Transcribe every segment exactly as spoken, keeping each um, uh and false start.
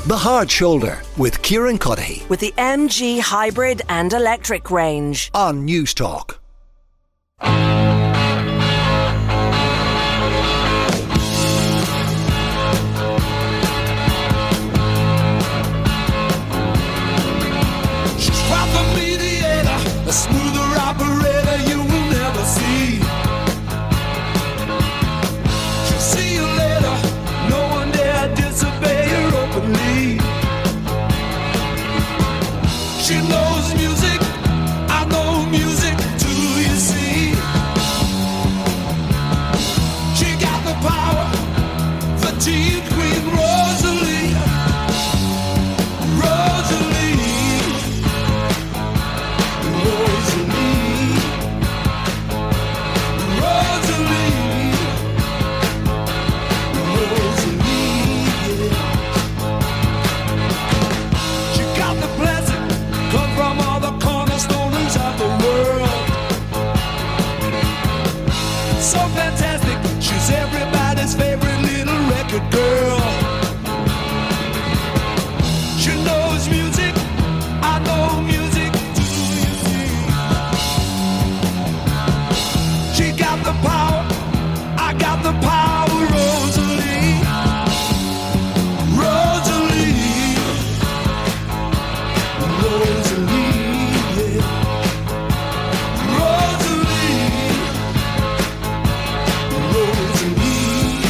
The Hard Shoulder with Kieran Cuddihy. With the M G hybrid and electric range. On News Talk. She's quite the mediator, a smoother operator you will never see. She'll see you later, no one dare disobey her openly. She knows music, I know music too, you see. She got the power, fatigue Queen Rosalie. Rosalie, Rosalie, Rosalie, Rosalie, yeah. She got the blessing, come from all the cornerstones of the world. So fantastic, she's everybody's favorite little record girl. She knows music, I know music too, you see. She got the power, I got the power, Rosalie. Rosalie, Rosalie, yeah. Rosalie, Rosalie.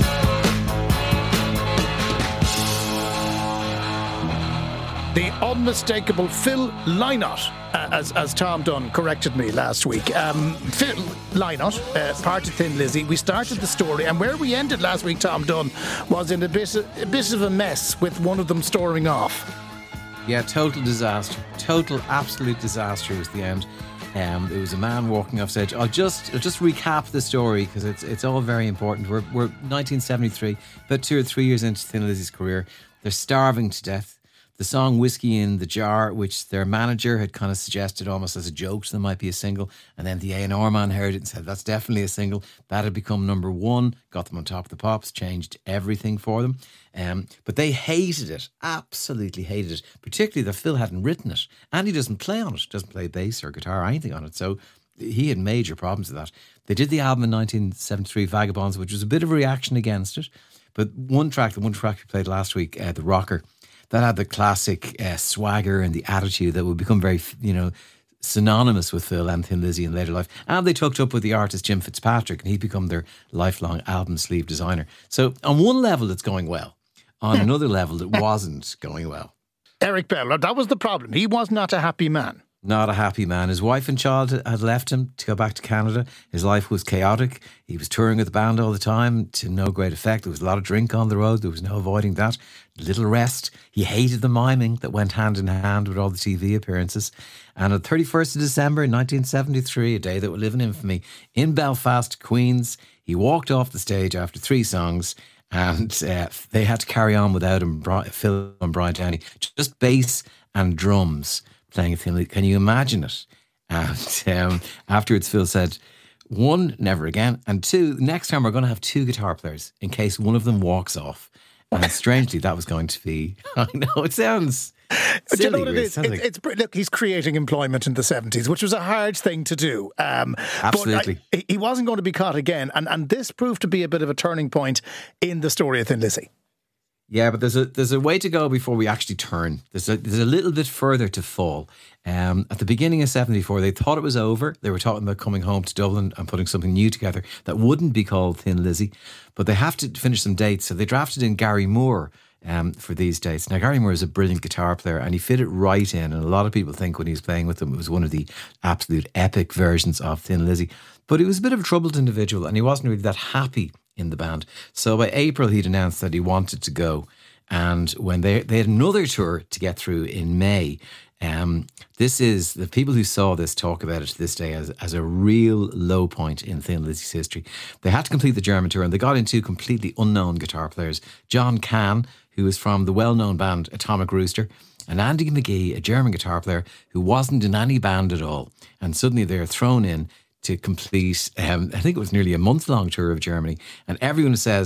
The unmistakable Phil Lynott, uh, as as Tom Dunn corrected me last week. Um, Phil Lynott, uh, part of Thin Lizzy. We started the story, and where we ended last week, Tom Dunn, was in a bit, a bit of a mess with one of them storming off. Yeah, total disaster. Total, absolute disaster was the end. Um, there was a man walking off stage. I'll just I'll just recap the story because it's it's all very important. We're we're nineteen seventy-three, about two or three years into Thin Lizzy's career. They're starving to death. The song Whiskey in the Jar, which their manager had kind of suggested almost as a joke that might be a single, and then the A and R man heard it and said that's definitely a single. That had become number one, got them on Top of the Pops, changed everything for them. Um, but they hated it, absolutely hated it, particularly that Phil hadn't written it, and he doesn't play on it, doesn't play bass or guitar or anything on it, so he had major problems with that. They did the album in nineteen seventy-three, Vagabonds, which was a bit of a reaction against it, but one track, the one track we played last week, uh, The Rocker, that had the classic uh, swagger and the attitude that would become very, you know, synonymous with Phil and Thin Lizzy in later life. And they took up with the artist Jim Fitzpatrick, and he'd become their lifelong album sleeve designer. So on one level, it's going well. On another level, it wasn't going well. Eric Bell, that was the problem. He was not a happy man. Not a happy man. His wife and child had left him to go back to Canada. His life was chaotic. He was touring with the band all the time to no great effect. There was a lot of drink on the road. There was no avoiding that. Little rest. He hated the miming that went hand in hand with all the T V appearances. And on the thirty-first of December nineteen seventy-three, a day that would live in infamy, in Belfast, Queens, he walked off the stage after three songs, and uh, they had to carry on without him, Phil and Brian Downey. Just bass and drums playing a Thin Lizzy. Can you imagine it? And um, afterwards, Phil said, one, never again. And two, next time we're going to have two guitar players in case one of them walks off. And strangely, that was going to be, I know, it sounds silly. Do you know what it really. is? It it's, it's, look, he's creating employment in the seventies, which was a hard thing to do. Um, Absolutely. But I, he wasn't going to be caught again. And, and this proved to be a bit of a turning point in the story of Thin Lizzy. Yeah, but there's a there's a way to go before we actually turn. There's a there's a little bit further to fall. Um, at the beginning of seventy-four, they thought it was over. They were talking about coming home to Dublin and putting something new together that wouldn't be called Thin Lizzy, but they have to finish some dates. So they drafted in Gary Moore um, for these dates. Now, Gary Moore is a brilliant guitar player, and he fitted right in. And a lot of people think when he was playing with them, it was one of the absolute epic versions of Thin Lizzy. But he was a bit of a troubled individual, and he wasn't really that happy in the band. So by April, he'd announced that he wanted to go. And when they they had another tour to get through in May, um, this is, the people who saw this talk about it to this day as, as a real low point in Thin Lizzy's history. They had to complete the German tour, and they got in two completely unknown guitar players. John Kahn, who was from the well-known band Atomic Rooster, and Andy McGee, a German guitar player who wasn't in any band at all. And suddenly they're thrown in to complete, um, I think it was nearly a month-long tour of Germany. And everyone says,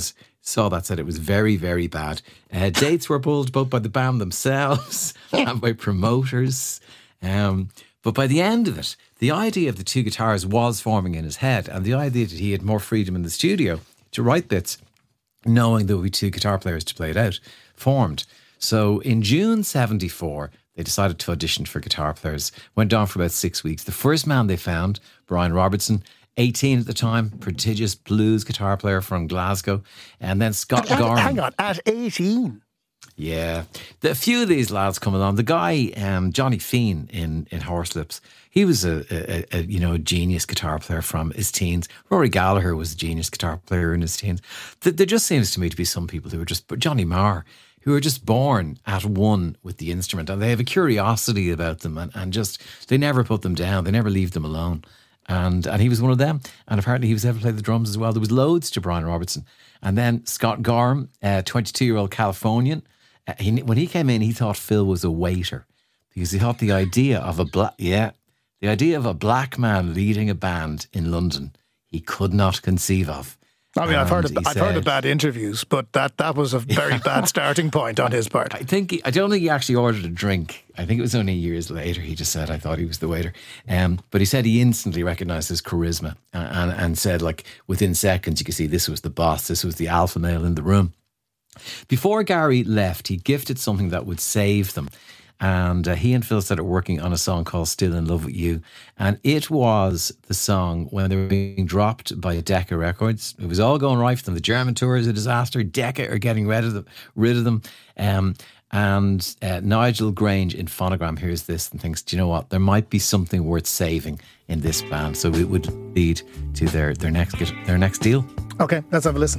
saw that, said it was very, very bad. Uh, dates were pulled both by the band themselves and by promoters. Um, but by the end of it, the idea of the two guitars was forming in his head, and the idea that he had more freedom in the studio to write bits, knowing there would be two guitar players to play it out, formed. So in June seventy-four, they decided to audition for guitar players. Went on for about six weeks. The first man they found, Brian Robertson, eighteen at the time, prodigious blues guitar player from Glasgow. And then Scott At- Gorham. Hang on, at eighteen? Yeah. The, a few of these lads come along. The guy, um, Johnny Feen in, in Horselips, he was a, a, a you know a genius guitar player from his teens. Rory Gallagher was a genius guitar player in his teens. Th- There just seems to me to be some people who are just, but Johnny Marr, who are just born at one with the instrument, and they have a curiosity about them, and, and just, they never put them down. They never leave them alone. And and he was one of them. And apparently he was able to play the drums as well. There was loads to Brian Robertson. And then Scott Gorham, a twenty-two-year-old Californian, uh, he, when he came in, he thought Phil was a waiter, because he thought the idea of a black, yeah, the idea of a black man leading a band in London, he could not conceive of. I mean, I've heard And of, he I've heard said- of bad interviews, but that, that was a very bad starting point on his part. I think he, I don't think he actually ordered a drink. I think it was only years later. He just said, "I thought he was the waiter." Um, but he said he instantly recognised his charisma and, and and said, like, within seconds, you could see this was the boss. This was the alpha male in the room. Before Gary left, he gifted something that would save them. And uh, he and Phil started working on a song called Still in Love With You. And it was the song when they were being dropped by Decca Records. It was all going right for them. The German tour is a disaster. Decca are getting rid of them. Rid of them. Um, and uh, Nigel Grange in Phonogram hears this and thinks, do you know what? There might be something worth saving in this band. So it would lead to their, their, next, their next deal. Okay, let's have a listen.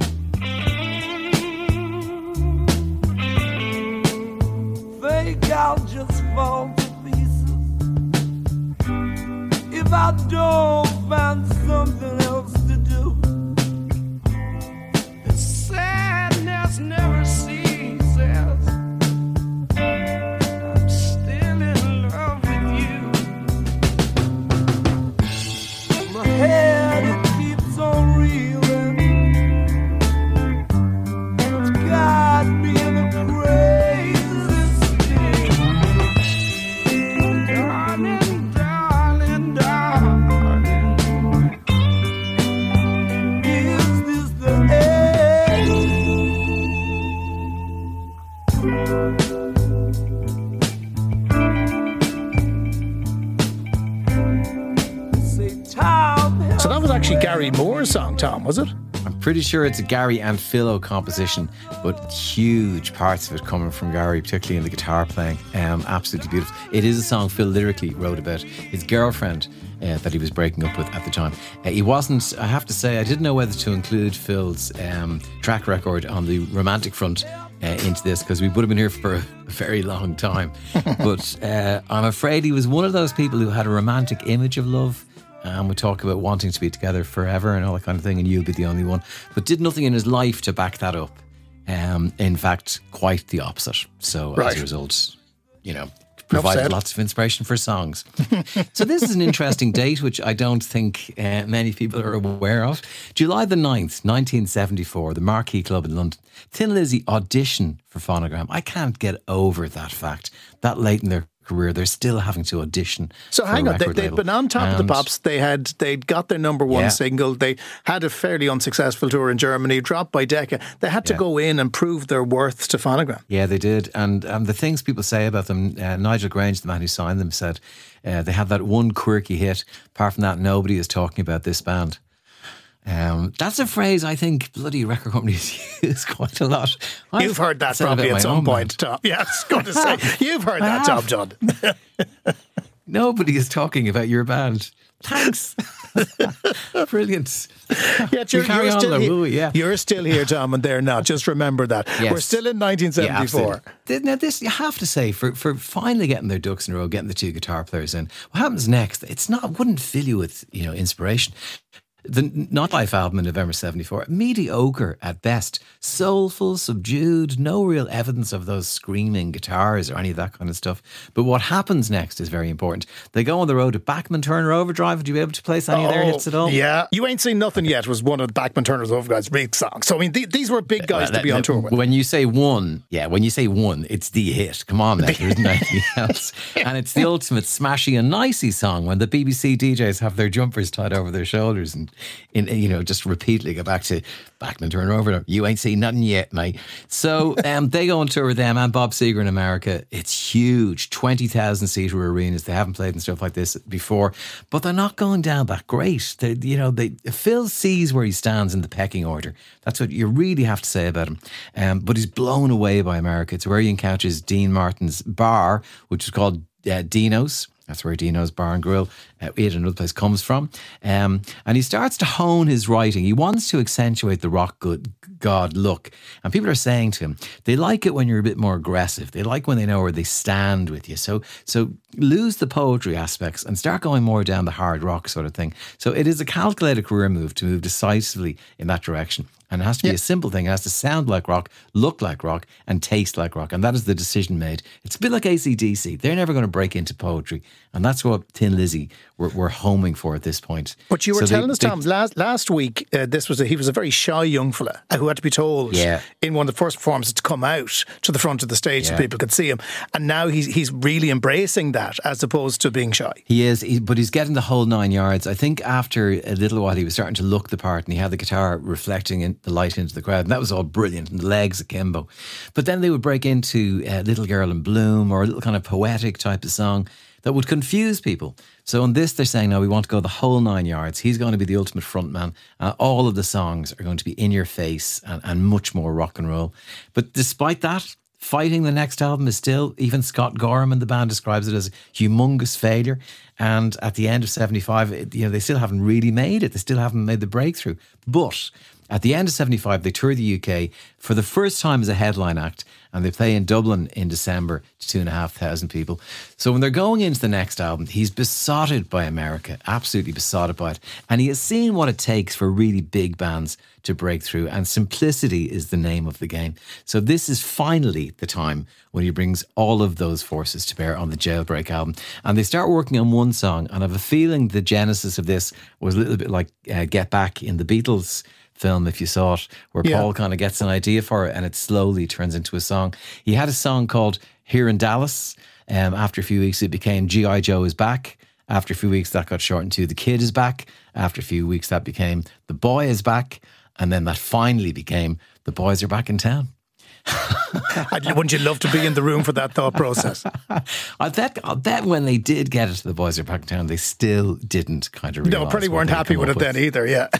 Think I'll just fall to pieces if I don't find something else to do. The sadness never ceases. I'm still in love with you. My head it keeps on reeling. It's got me in a crazy state. Darling, darling, darling, is this the end? Say time. So that was actually Gary Moore's song, Tom, was it? I'm pretty sure it's a Gary and Philo composition, but huge parts of it coming from Gary, particularly in the guitar playing. Um, absolutely beautiful. It is a song Phil lyrically wrote about his girlfriend uh, that he was breaking up with at the time. Uh, he wasn't, I have to say, I didn't know whether to include Phil's um, track record on the romantic front uh, into this, because we would have been here for a very long time. But uh, I'm afraid he was one of those people who had a romantic image of love. And we talk about wanting to be together forever and all that kind of thing, and you'll be the only one. But did nothing in his life to back that up. Um, in fact, quite the opposite. So Right. as a result, you know, provided said. lots of inspiration for songs. So this is an interesting date, which I don't think uh, many people are aware of. July the ninth, nineteen seventy-four, the Marquee Club in London. Thin Lizzy audition for Phonogram. I can't get over that fact. That late in their career, they're still having to audition. So for hang a on, they, record they'd label. been on top of the And- pops. They had they'd got their number one Yeah. single. They had a fairly unsuccessful tour in Germany, dropped by Decca. They had to Yeah. go in and prove their worth to Phonogram. Yeah, they did. And um, the things people say about them, uh, Nigel Grange, the man who signed them, said uh, they had that one quirky hit. Apart from that, nobody is talking about this band. Um, that's a phrase I think bloody record companies use quite a lot. I've You've heard that said it probably about at my some own point, Tom. Yeah, I was going to say, you've heard I that, Tom have. John. Nobody is talking about your band. Thanks. Brilliant. Yeah, you're, carry you're on still though, here. will we? Yeah. You're still here, Tom, and they're not. Just remember that. Yes. We're still in nineteen Yeah, seventy-four. absolutely. Now, this you have to say for for finally getting their ducks in a row, getting the two guitar players in. What happens next? It's not wouldn't fill you with you know inspiration. The Nightlife album in November seventy-four, mediocre at best. Soulful, subdued, no real evidence of those screaming guitars or any of that kind of stuff. But what happens next is very important. They go on the road to Bachman Turner Overdrive. Would you be able to place any oh, of their hits at all? Yeah. You Ain't Seen Nothing Yet was one of Bachman Turner's Overdrive's big songs. So, I mean, th- these were big guys uh, to be on tour with. When you say one, yeah, when you say one, it's the hit. Come on now, there isn't anything else. And it's the ultimate smashy and nicey song when the B B C D Js have their jumpers tied over their shoulders and In, you know, just repeatedly go back to Bachman Turner Overdrive. You ain't seen nothing yet, mate. So um, they go on tour with them and Bob Seger in America. It's huge, twenty thousand seater arenas. They haven't played and stuff like this before, but they're not going down that great. They, you know, they Phil sees where he stands in the pecking order. That's what you really have to say about him. Um, but he's blown away by America. It's where he encounters Dean Martin's bar, which is called uh, Dino's. That's where Dino's Bar and Grill, uh, it another place, comes from. Um, and he starts to hone his writing. He wants to accentuate the rock good god look. And people are saying to him, they like it when you're a bit more aggressive. They like when they know where they stand with you. So so lose the poetry aspects and start going more down the hard rock sort of thing. So it is a calculated career move to move decisively in that direction. And it has to be yeah. a simple thing. It has to sound like rock, look like rock, and taste like rock. And that is the decision made. It's a bit like A C D C. They're never going to break into poetry. And that's what Thin Lizzy were, were homing for at this point. But you were so telling they, us, Tom, last, last week, uh, this was a, he was a very shy young fella who had to be told yeah. in one of the first performances to come out to the front of the stage yeah. so people could see him. And now he's he's really embracing that as opposed to being shy. He is, he, but he's getting the whole nine yards. I think after a little while he was starting to look the part and he had the guitar reflecting in the light into the crowd. And that was all brilliant. And the legs akimbo. But then they would break into uh, Little Girl in Bloom or a little kind of poetic type of song that would confuse people. So on this, they're saying, no, we want to go the whole nine yards. He's going to be the ultimate frontman. Uh, all of the songs are going to be in your face and, and much more rock and roll. But despite that, fighting the next album is still, even Scott Gorham and the band describes it as a humongous failure. And at the end of seventy-five, it, you know, they still haven't really made it. They still haven't made the breakthrough. But at the end of seventy-five, they tour the U K for the first time as a headline act, and they play in Dublin in December to two and a half thousand people. So when they're going into the next album, he's besotted by America, absolutely besotted by it. And he has seen what it takes for really big bands to break through, and simplicity is the name of the game. So this is finally the time when he brings all of those forces to bear on the Jailbreak album. And they start working on one song, and I have a feeling the genesis of this was a little bit like uh, Get Back in the Beatles film, if you saw it, where yeah. Paul kind of gets an idea for it and it slowly turns into a song. He had a song called Here in Dallas. Um, after a few weeks, it became G I. Joe is Back. After a few weeks, that got shortened to The Kid is Back. After a few weeks, that became The Boy is Back. And then that finally became The Boys Are Back in Town. Wouldn't you love to be in the room for that thought process? I bet, I bet when they did get it to The Boys Are Back in Town, they still didn't kind of realise. No, probably weren't happy with it with. then either, yeah.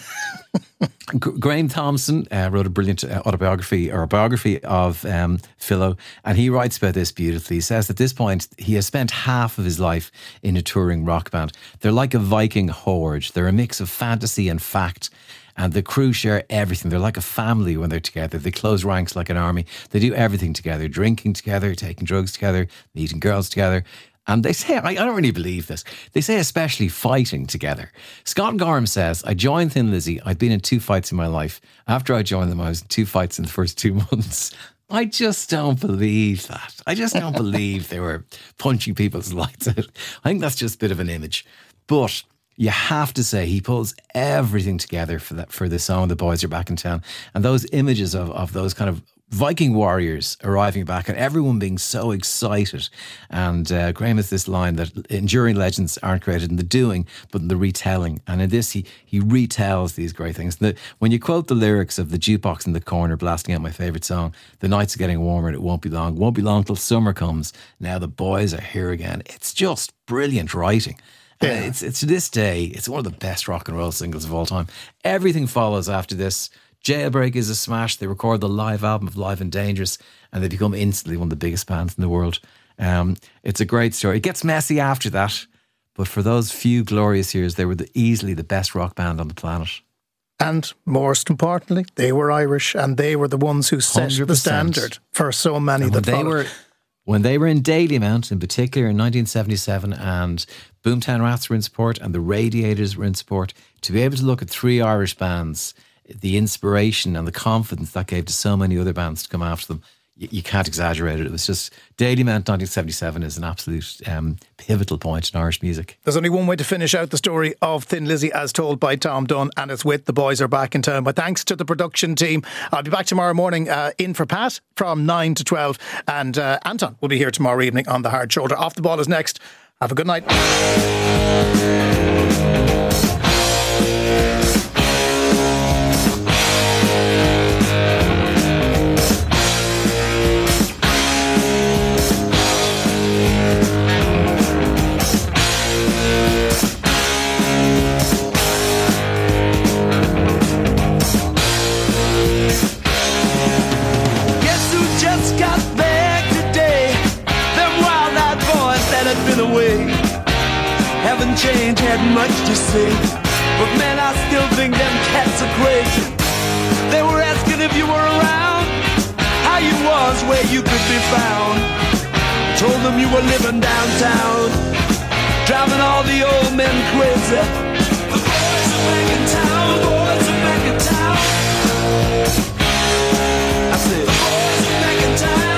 Graham Thompson uh, wrote a brilliant autobiography or a biography of um, Philo, and he writes about this beautifully. He says at this point he has spent half of his life in a touring rock band. They're like a Viking horde. They're a mix of fantasy and fact. And the crew share everything. They're like a family when they're together. They close ranks like an army. They do everything together, drinking together, taking drugs together, meeting girls together. And they say, I don't really believe this, they say especially fighting together. Scott Gorham says, I joined Thin Lizzy. I'd been in two fights in my life. After I joined them, I was in two fights in the first two months. I just don't believe that. I just don't believe they were punching people's lights out. I think that's just a bit of an image. But you have to say he pulls everything together for that for this song, The Boys Are Back in Town. And those images of, of those kind of Viking warriors arriving back and everyone being so excited. And uh, Graham has this line that enduring legends aren't created in the doing, but in the retelling. And in this, he he retells these great things. The, when you quote the lyrics of the jukebox in the corner blasting out my favourite song, the nights are getting warmer and it won't be long. Won't be long till summer comes. Now the boys are here again. It's just brilliant writing. Yeah. Uh, it's, it's to this day, it's one of the best rock and roll singles of all time. Everything follows after this. Jailbreak is a smash. They record the live album of Live and Dangerous and they become instantly one of the biggest bands in the world. Um, it's a great story. It gets messy after that, but for those few glorious years, they were the, easily the best rock band on the planet. And most importantly, they were Irish and they were the ones who set one hundred percent the standard for so many and that they followed. were when they were in Dalymount, in particular in nineteen seventy-seven, and Boomtown Rats were in support and the Radiators were in support, to be able to look at three Irish bands, the inspiration and the confidence that gave to so many other bands to come after them, you, you can't exaggerate it. It was just, Dalymount nineteen seventy-seven is an absolute um, pivotal point in Irish music. There's only one way to finish out the story of Thin Lizzy as told by Tom Dunn, and it's with The Boys Are Back in Town. But thanks to the production team. I'll be back tomorrow morning uh, in for Pat from nine to twelve, and uh, Anton will be here tomorrow evening on The Hard Shoulder. Off the Ball is next. Have a good night. Haven't changed, had much to say, but man, I still think them cats are crazy. They were asking if you were around, how you was, where you could be found. Told them you were living downtown, driving all the old men crazy. The boys are back in town, the boys are back in town. I said, the boys are back in town.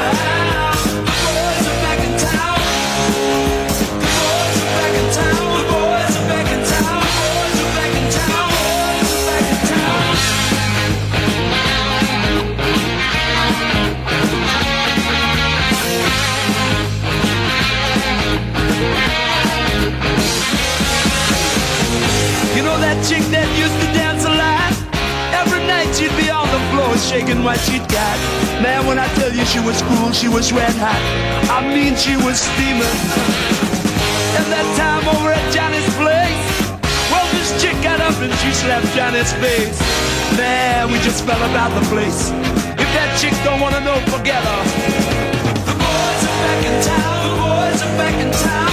Chick that used to dance a lot, every night she'd be on the floor shaking what she'd got. Man, when I tell you she was cool, she was red hot, I mean she was steaming. And that time over at Johnny's place, well, this chick got up and she slapped Johnny's face. Man, we just fell about the place. If that chick don't wanna know, forget her. The boys are back in town, the boys are back in town.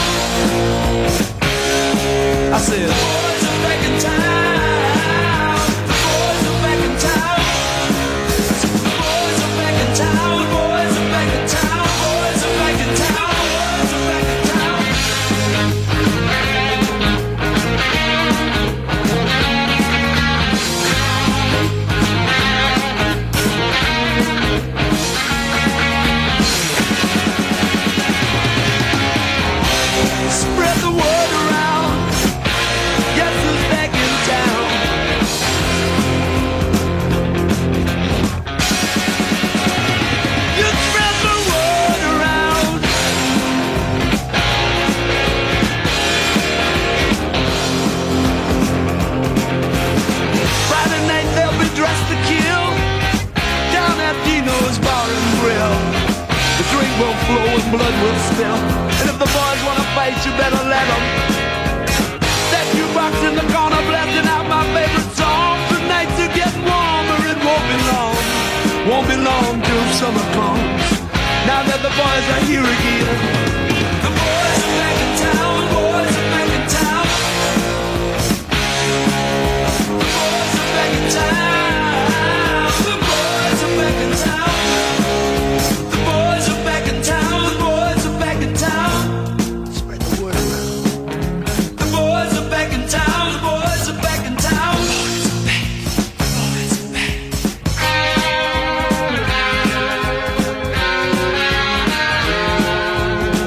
I said, the boys are back in town. The boys are back in town. The boys are back in town. The boys are back in town. The boys are back in town. The boys are back in town. Spread the word around. Guess who's back in town? You spread the word around. Friday night they'll be dressed to kill down at Dino's Bar and Grill. The drink will flow and blood will spill, and if the boys wanna fight, you better let them. That jukebox in the corner blasting out my favorite song. The nights are getting warmer, it won't be long. Won't be long till summer comes. Now that the boys are here again. The boys are back in town, the boys are back in town. The boys are back in town. The boys are back in town. The boys are back in town. The boys are back in town. Spread the word around. The boys are back in town. The boys are back in town. The boys are back. The boys are back.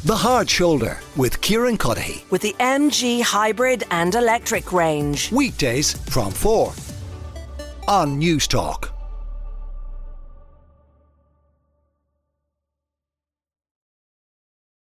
The Hard Shoulder with Kieran Cuddihy. With the M G hybrid and electric range. Weekdays from four on News Talk.